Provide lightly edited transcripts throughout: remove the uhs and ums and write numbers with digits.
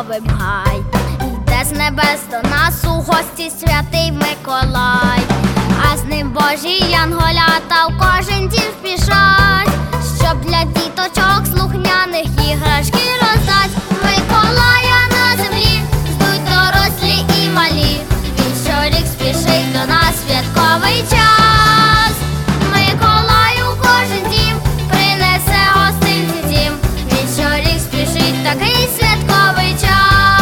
святковий гай. Йде з небес до нас у гості святий Миколай, а з ним Божі янголята в кожен дім спішать, щоб для діточок слухняних іграшки роздать. Миколая на землі ждуть дорослі і малі, він щорік спішить до нас святковий час. Миколай у кожен дім принесе гостинці дім, він щорік спішить такий святковий час.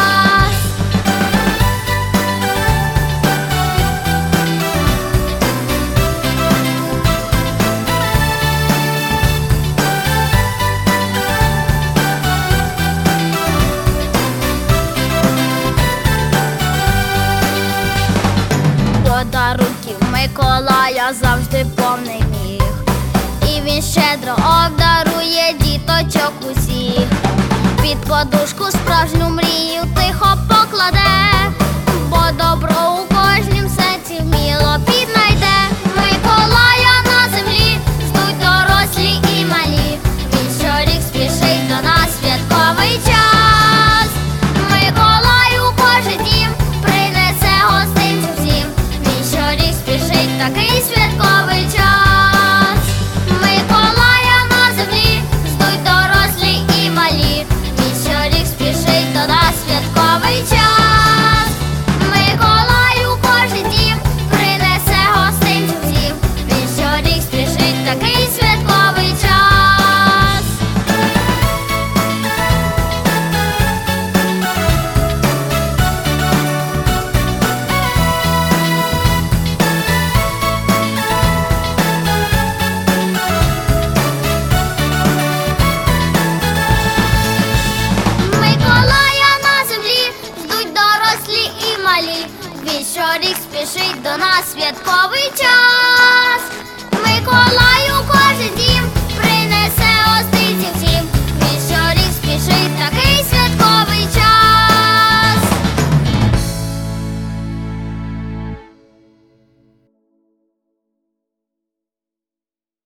Подарунків Миколая завжди повний міг, і він щедро обдарує діточок усіх. Під подушку справжню мрію тихо покладе, бо добро у кожнім серці вміло піднайде. Миколая на землі ждуть дорослі і малі, він щорік спішить до нас святковий час. Миколай у кожен дім принесе гостинцю всім, він щорік спішить такий святковий час. Миколая на землі ждуть дорослі і малі, він щорік спішить до нас святковий час. Миколай у кожен дім принесе гостинцю всім, він щорік спішить такий святковий час. Миколая на землі ждуть дорослі і малі, він щорік спішить до нас святковий час. Миколай у кожен дім